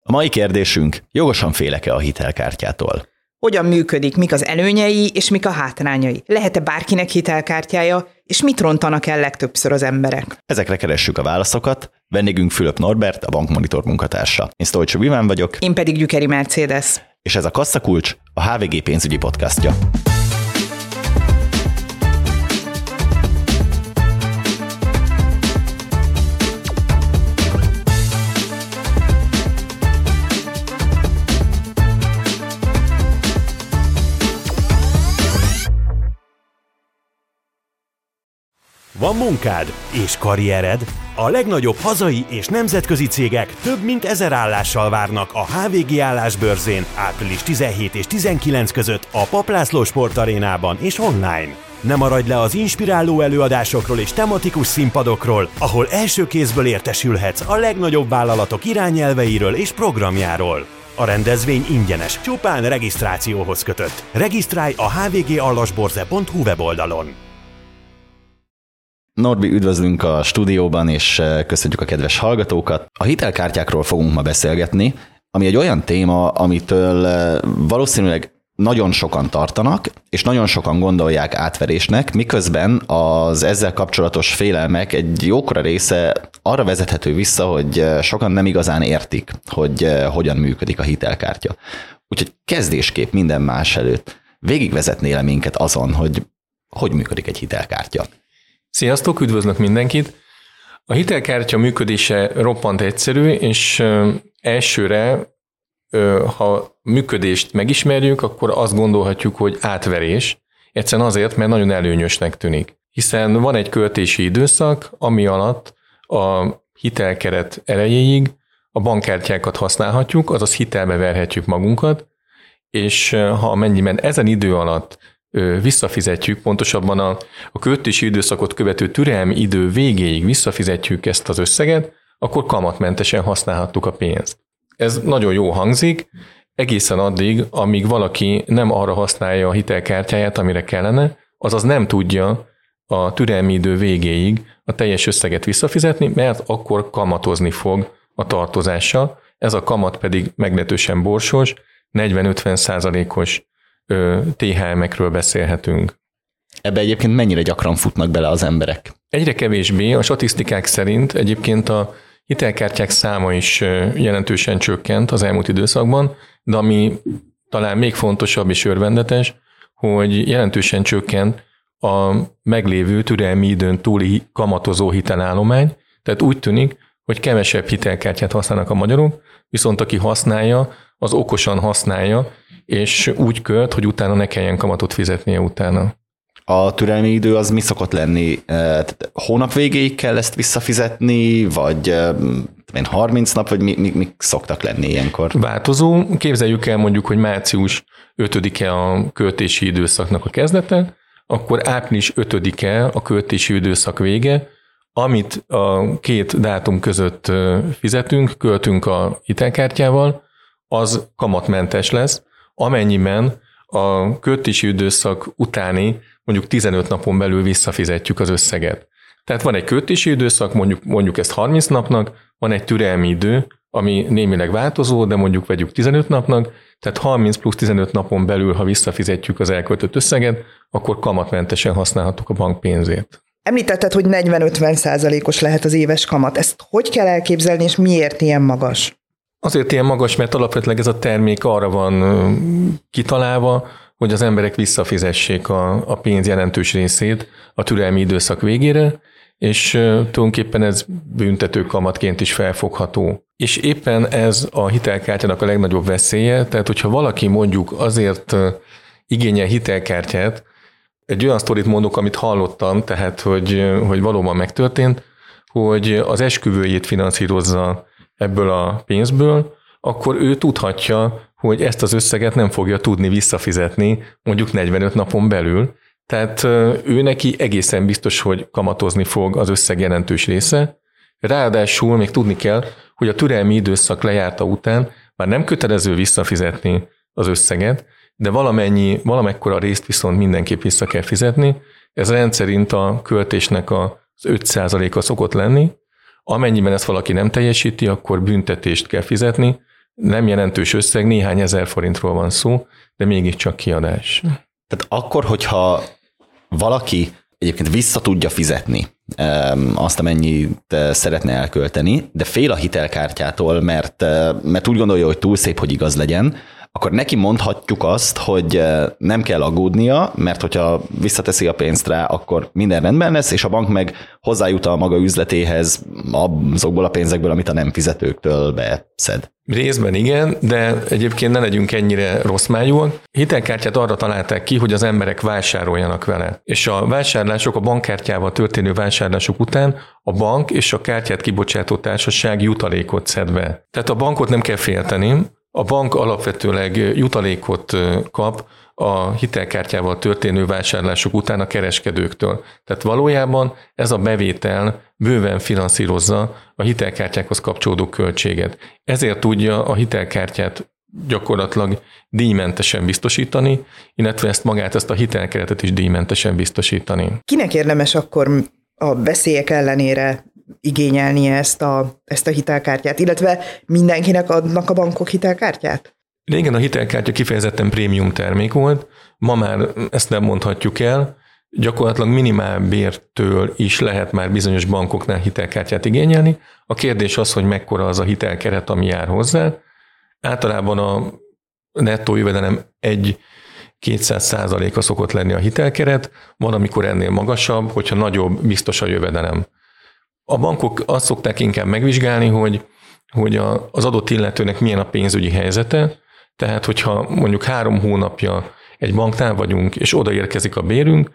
A mai kérdésünk, jogosan félek-e a hitelkártyától? Hogyan működik, mik az előnyei és mik a hátrányai? Lehet-e bárkinek hitelkártyája, és mit rontanak el legtöbbször az emberek? Ezekre keressük a válaszokat. Vendégünk Fülöp Norbert, a Bankmonitor munkatársa. Én Sztolcsó Iván vagyok. Én pedig Gyükeri Mercedes. És ez a Kasszakulcs, a HVG pénzügyi podcastja. Van munkád és karriered? A legnagyobb hazai és nemzetközi cégek több mint 1000 állással várnak a HVG állásbörzén április 17 és 19 között a Papp László Sportarénában és online. Ne maradj le az inspiráló előadásokról és tematikus színpadokról, ahol első kézből értesülhetsz a legnagyobb vállalatok irányelveiről és programjáról. A rendezvény ingyenes, csupán regisztrációhoz kötött. Regisztrálj a hvgallasborze.hu weboldalon. Norbi, üdvözlünk a stúdióban, és köszönjük a kedves hallgatókat. A hitelkártyákról fogunk ma beszélgetni, ami egy olyan téma, amitől valószínűleg nagyon sokan tartanak, és nagyon sokan gondolják átverésnek, miközben az ezzel kapcsolatos félelmek egy jókora része arra vezethető vissza, hogy sokan nem igazán értik, hogy hogyan működik a hitelkártya. Úgyhogy kezdésképp minden más előtt végigvezetnél minket azon, hogy működik egy hitelkártya. Sziasztok, üdvözlök mindenkit! A hitelkártya működése roppant egyszerű, és elsőre, ha működést megismerjük, akkor azt gondolhatjuk, hogy átverés. Egyszerűen azért, mert nagyon előnyösnek tűnik. Hiszen van egy költési időszak, ami alatt a hitelkeret erejéig a bankkártyákat használhatjuk, azaz hitelbe verhetjük magunkat, és ha amennyiben ezen idő alatt visszafizetjük, pontosabban a költési időszakot követő türelmi idő végéig visszafizetjük ezt az összeget, akkor kamatmentesen használhattuk a pénzt. Ez nagyon jó hangzik, egészen addig, amíg valaki nem arra használja a hitelkártyáját, amire kellene, azaz nem tudja a türelmi idő végéig a teljes összeget visszafizetni, mert akkor kamatozni fog a tartozással. Ez a kamat pedig meglehetősen borsos, 40-50%-os THM-ekről beszélhetünk. Ebbe egyébként mennyire gyakran futnak bele az emberek? Egyre kevésbé, a statisztikák szerint egyébként a hitelkártyák száma is jelentősen csökkent az elmúlt időszakban, de ami talán még fontosabb és örvendetes, hogy jelentősen csökkent a meglévő türelmi időn túli kamatozó hitelállomány, tehát úgy tűnik, hogy kevesebb hitelkártyát használnak a magyarok, viszont aki használja, az okosan használja, és úgy költ, hogy utána ne kelljen kamatot fizetnie utána. A türelmi idő az mi szokott lenni? Hónap végéig kell ezt visszafizetni, vagy 30 nap, vagy mik szoktak lenni ilyenkor? Változó. Képzeljük el mondjuk, hogy március 5-e a költési időszaknak a kezdete, akkor április 5-e a költési időszak vége, amit a két dátum között fizetünk, költünk a hitelkártyával, az kamatmentes lesz, amennyiben a költési időszak utáni mondjuk 15 napon belül visszafizetjük az összeget. Tehát van egy költési időszak, mondjuk ezt 30 napnak, van egy türelmi idő, ami némileg változó, de mondjuk vegyük 15 napnak, tehát 30 plusz 15 napon belül, ha visszafizetjük az elköltött összeget, akkor kamatmentesen használhatjuk a bank pénzét. Említetted, hogy 40-50%-os lehet az éves kamat. Ezt hogy kell elképzelni, és miért ilyen magas? Azért ilyen magas, mert alapvetően ez a termék arra van kitalálva, hogy az emberek visszafizessék a pénz jelentős részét a türelmi időszak végére, és tulajdonképpen ez büntető kamatként is felfogható. És éppen ez a hitelkártyának a legnagyobb veszélye, tehát hogyha valaki mondjuk azért igényel hitelkártyát, egy olyan sztorit mondok, amit hallottam, tehát hogy valóban megtörtént, hogy az esküvőjét finanszírozza ebből a pénzből, akkor ő tudhatja, hogy ezt az összeget nem fogja tudni visszafizetni mondjuk 45 napon belül. Tehát ő neki egészen biztos, hogy kamatozni fog az összeg jelentős része. Ráadásul még tudni kell, hogy a türelmi időszak lejárta után már nem kötelező visszafizetni az összeget, de valamekkora részt viszont mindenképp vissza kell fizetni. Ez rendszerint a költésnek az 5%-a szokott lenni. Amennyiben ezt valaki nem teljesíti, akkor büntetést kell fizetni. Nem jelentős összeg, néhány ezer forintról van szó, de mégiscsak kiadás. Tehát akkor, hogyha valaki egyébként vissza tudja fizetni azt, amennyit szeretne elkölteni, de fél a hitelkártyától, mert úgy gondolja, hogy túl szép, hogy igaz legyen, akkor neki mondhatjuk azt, hogy nem kell aggódnia, mert hogyha visszateszi a pénzt rá, akkor minden rendben lesz, és a bank meg hozzájut a maga üzletéhez azokból a pénzekből, amit a nem fizetőktől beszed. Részben igen, de egyébként ne legyünk ennyire rosszmájúak. Hitelkártyát arra találták ki, hogy az emberek vásároljanak vele. És a vásárlások, a bankkártyával történő vásárlások után a bank és a kártyát kibocsátó társaság jutalékot szed be. Tehát a bankot nem kell félteni, a bank alapvetőleg jutalékot kap a hitelkártyával történő vásárlások után a kereskedőktől. Tehát valójában ez a bevétel bőven finanszírozza a hitelkártyákhoz kapcsolódó költséget. Ezért tudja a hitelkártyát gyakorlatilag díjmentesen biztosítani, illetve ezt a hitelkeretet is díjmentesen biztosítani. Kinek érdemes akkor a veszélyek ellenére igényelnie ezt a hitelkártyát, illetve mindenkinek adnak a bankok hitelkártyát? Régen a hitelkártya kifejezetten prémium termék volt, ma már ezt nem mondhatjuk el, gyakorlatilag minimálbértől is lehet már bizonyos bankoknál hitelkártyát igényelni. A kérdés az, hogy mekkora az a hitelkeret, ami jár hozzá. Általában a nettó jövedelem 1-200% szokott lenni a hitelkeret, van, amikor ennél magasabb, hogyha nagyobb, biztos a jövedelem. A bankok azt szokták inkább megvizsgálni, hogy az adott illetőnek milyen a pénzügyi helyzete, tehát hogyha mondjuk 3 hónapja egy banknál vagyunk, és odaérkezik a bérünk,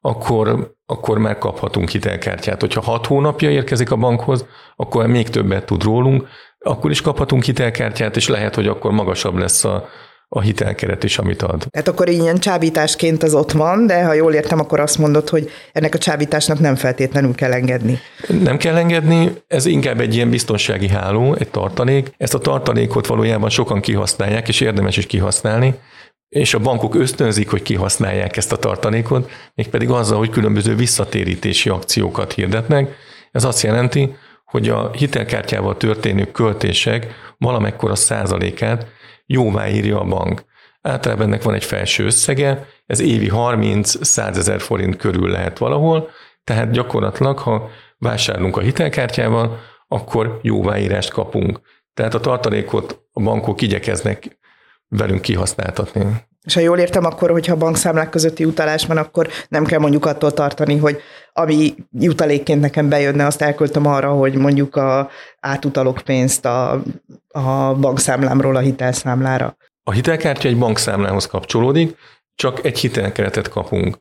akkor már kaphatunk hitelkártyát. Hogyha 6 hónapja érkezik a bankhoz, akkor még többet tud rólunk, akkor is kaphatunk hitelkártyát, és lehet, hogy akkor magasabb lesz a hitelkeret is, amit ad. Tehát akkor ilyen csábításként az ott van, de ha jól értem, akkor azt mondod, hogy ennek a csábításnak nem feltétlenül kell engedni. Nem kell engedni, ez inkább egy ilyen biztonsági háló, egy tartalék. Ezt a tartalékot valójában sokan kihasználják, és érdemes is kihasználni, és a bankok ösztönzik, hogy kihasználják ezt a tartalékot, mégpedig azzal, hogy különböző visszatérítési akciókat hirdetnek. Ez azt jelenti, hogy a hitelkártyával történő költések valamekkora százalékát jóváírja a bank. Általában ennek van egy felső összege, ez évi 30-100 ezer forint körül lehet valahol, tehát gyakorlatilag, ha vásárlunk a hitelkártyával, akkor jóváírást kapunk. Tehát a tartalékot a bankok igyekeznek velünk kihasználtatni. És ha jól értem, akkor, hogyha a bankszámlák közötti utalás van, akkor nem kell mondjuk attól tartani, hogy ami jutalékként nekem bejönne, azt elköltöm arra, hogy mondjuk átutalok pénzt a bankszámlámról a hitelszámlára. A hitelkártya egy bankszámlához kapcsolódik, csak egy hitelkeretet kapunk.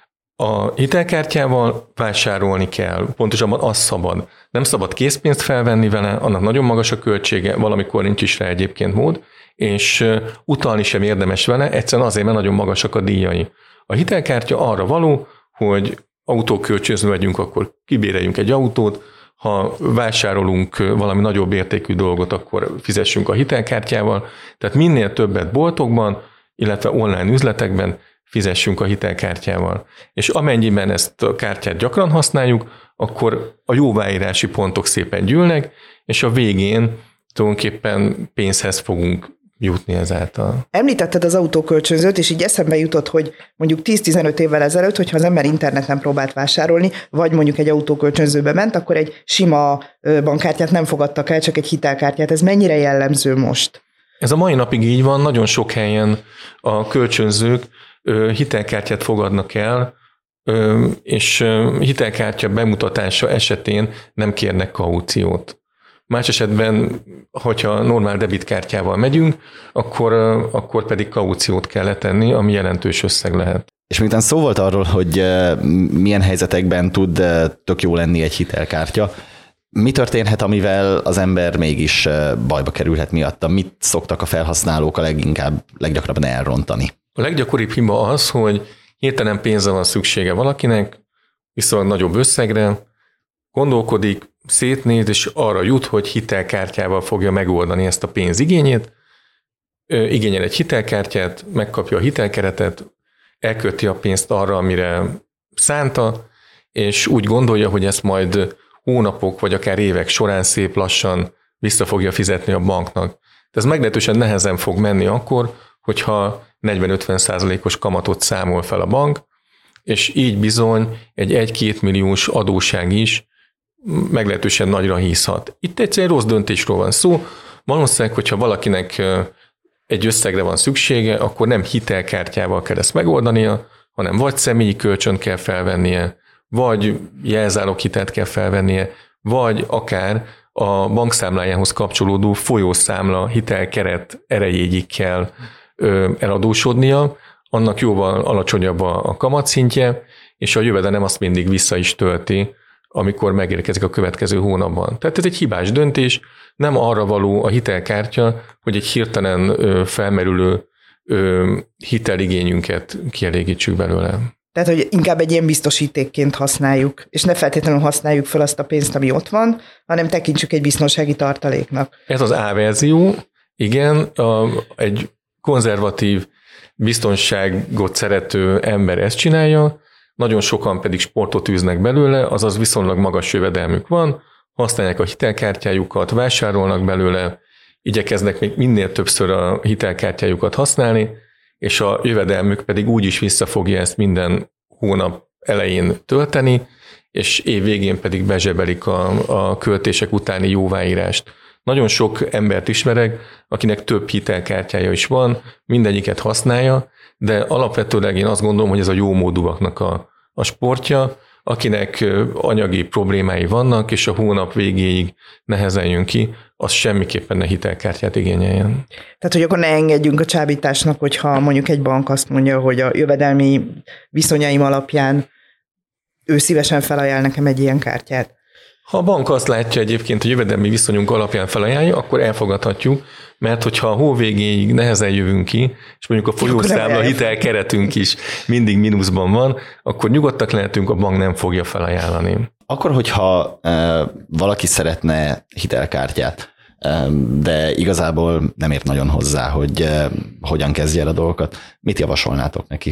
A hitelkártyával vásárolni kell, pontosabban az szabad. Nem szabad készpénzt felvenni vele, annak nagyon magas a költsége, valamikor nincs is rá egyébként mód, és utalni sem érdemes vele, egyszerűen azért, mert nagyon magasak a díjai. A hitelkártya arra való, hogy autókölcsönző vagyunk, akkor kibéreljünk egy autót, ha vásárolunk valami nagyobb értékű dolgot, akkor fizessünk a hitelkártyával. Tehát minél többet boltokban, illetve online üzletekben fizessünk a hitelkártyával. És amennyiben ezt a kártyát gyakran használjuk, akkor a jóváírási pontok szépen gyűlnek, és a végén tulajdonképpen pénzhez fogunk jutni ezáltal. Említetted az autókölcsönzőt, és így eszembe jutott, hogy mondjuk 10-15 évvel ezelőtt, hogyha az ember interneten próbált vásárolni, vagy mondjuk egy autókölcsönzőbe ment, akkor egy sima bankkártyát nem fogadtak el, csak egy hitelkártyát. Ez mennyire jellemző most? Ez a mai napig így van, nagyon sok helyen a kölcsönzők hitelkártyát fogadnak el, és hitelkártya bemutatása esetén nem kérnek kauciót. Más esetben, hogyha normál debitkártyával megyünk, akkor pedig kauciót kell letenni, ami jelentős összeg lehet. És miután szó volt arról, hogy milyen helyzetekben tud tök jó lenni egy hitelkártya, mi történhet, amivel az ember mégis bajba kerülhet miatta? Mit szoktak a felhasználók leggyakrabban elrontani? A leggyakoribb hiba az, hogy hirtelen pénzre van szüksége valakinek, viszont nagyobb összegre, gondolkodik, szétnéz, és arra jut, hogy hitelkártyával fogja megoldani ezt a pénzigényét, igényel egy hitelkártyát, megkapja a hitelkeretet, elkölti a pénzt arra, amire szánta, és úgy gondolja, hogy ezt majd hónapok vagy akár évek során szép lassan vissza fogja fizetni a banknak. De ez meglehetősen nehezen fog menni akkor, hogyha 40-50%-os kamatot számol fel a bank, és így bizony egy 1-2 milliós adósság is meglehetősen nagyra hízhat. Itt egyszerűen rossz döntésről van szó. Valószínűleg, hogyha valakinek egy összegre van szüksége, akkor nem hitelkártyával kell ezt megoldania, hanem vagy személyi kölcsönt kell felvennie, vagy jelzáloghitelt kell felvennie, vagy akár a bankszámlájához kapcsolódó folyószámla hitelkeret erejéig kell eladósodnia, annak jóval alacsonyabb a kamatszintje, és a jövedelem azt mindig vissza is tölti, amikor megérkezik a következő hónapban. Tehát ez egy hibás döntés, nem arra való a hitelkártya, hogy egy hirtelen felmerülő hiteligényünket kielégítsük belőle. Tehát, hogy inkább egy ilyen biztosítékként használjuk, és ne feltétlenül használjuk fel azt a pénzt, ami ott van, hanem tekintsük egy biztonsági tartaléknak. Ez az A-verzió, igen, egy konzervatív biztonságot szerető ember ezt csinálja, nagyon sokan pedig sportot űznek belőle, azaz viszonylag magas jövedelmük van, használják a hitelkártyájukat, vásárolnak belőle, igyekeznek még minél többször a hitelkártyájukat használni, és a jövedelmük pedig úgy is vissza fogja ezt minden hónap elején tölteni, és év végén pedig bezsebelik a költések utáni jóváírást. Nagyon sok embert ismerek, akinek több hitelkártyája is van, mindegyiket használja, de alapvetőleg én azt gondolom, hogy ez a jómódúaknak a sportja, akinek anyagi problémái vannak, és a hónap végéig nehezen jön ki, az semmiképpen ne hitelkártyát igényeljen. Tehát, hogy akkor ne engedjünk a csábításnak, hogyha mondjuk egy bank azt mondja, hogy a jövedelmi viszonyaim alapján ő szívesen felajánl nekem egy ilyen kártyát. Ha a bank azt látja egyébként, hogy jövedelmi viszonyunk alapján felajánlja, akkor elfogadhatjuk, mert hogyha a hó végéig nehezen jövünk ki, és mondjuk a folyószámla hitelkeretünk is mindig mínuszban van, akkor nyugodtak lehetünk, a bank nem fogja felajánlani. Akkor, hogyha valaki szeretne hitelkártyát, de igazából nem ért nagyon hozzá, hogy hogyan kezdje el a dolgokat, mit javasolnátok neki,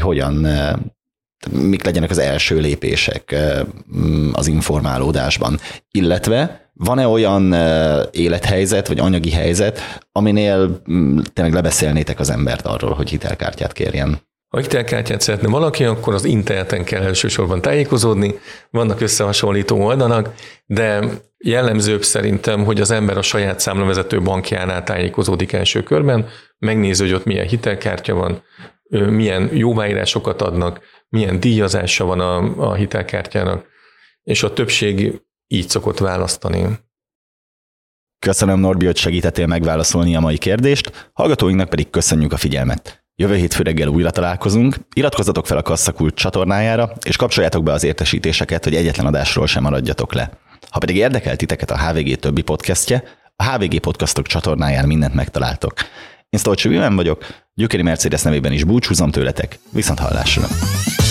mik legyenek az első lépések az informálódásban, illetve van-e olyan élethelyzet, vagy anyagi helyzet, aminél tényleg lebeszélnétek az embert arról, hogy hitelkártyát kérjen? Ha hitelkártyát szeretne valaki, akkor az interneten kell elsősorban tájékozódni, vannak összehasonlító oldalak, de jellemzőbb szerintem, hogy az ember a saját számlavezető bankjánál tájékozódik első körben, megnézi, hogy ott milyen hitelkártya van, milyen jóváírásokat adnak, milyen díjazása van a hitelkártyának, és a többség így szokott választani. Köszönöm, Norbi, hogy segítettél megválaszolni a mai kérdést, hallgatóinknak pedig köszönjük a figyelmet. Jövő hétfő reggel újra találkozunk, iratkozzatok fel a Kasszakult csatornájára, és kapcsoljátok be az értesítéseket, hogy egyetlen adásról sem maradjatok le. Ha pedig érdekel titeket a HVG többi podcastje, a HVG Podcastok csatornáján mindent megtaláltok. Én Stolcsi Vilmán vagyok, Gyökéri Mercedes nevében is búcsúzom tőletek, viszont hallásra!